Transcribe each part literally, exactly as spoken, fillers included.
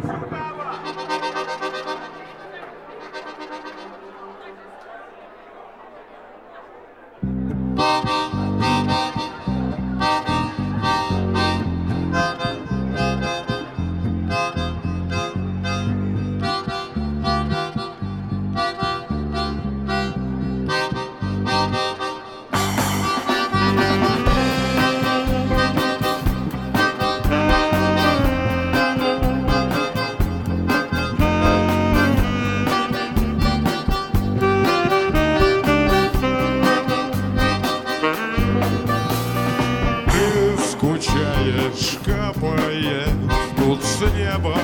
Скучаешь, капает тут с неба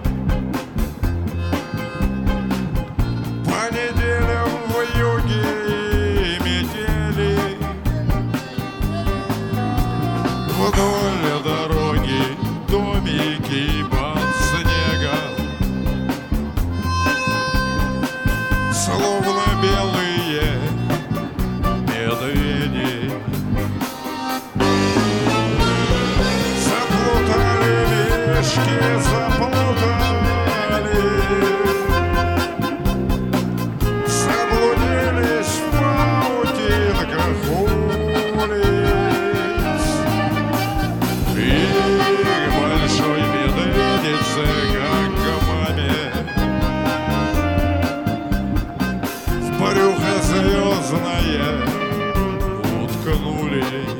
по неделям в юге метели. Вдоль дороги домики под снегом, словно белые медведи. Заплутали, заблудились в паутинках улиц. И большой медведице, как маме, в брюхо звездное уткнулись.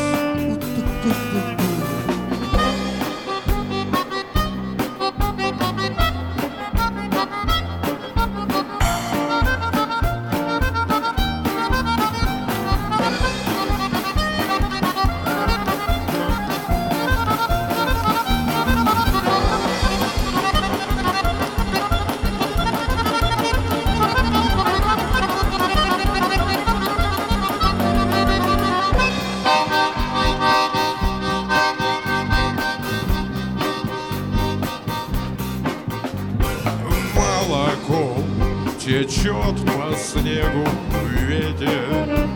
Молоко течет по снегу ветер,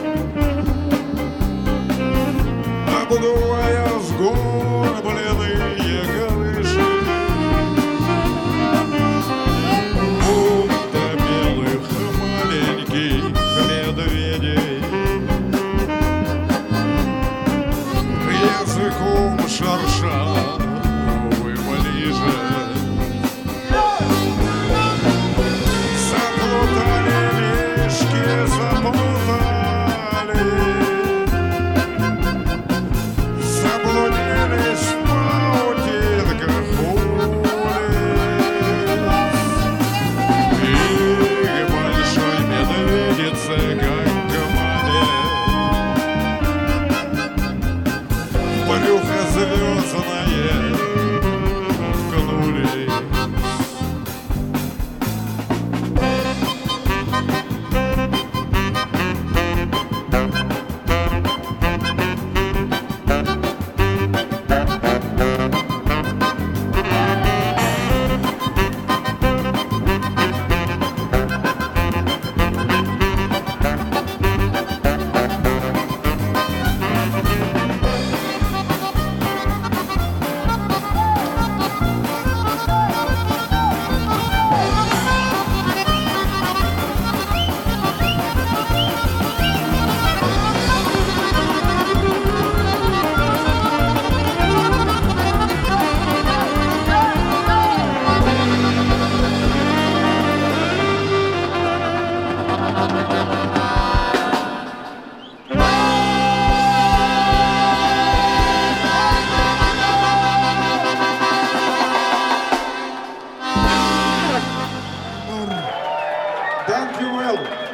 обдувая сгорбленные крыши, будто белых маленьких медведей. Языком шарша вы ближе. Брюхо звездное уткнулись. Thank you well.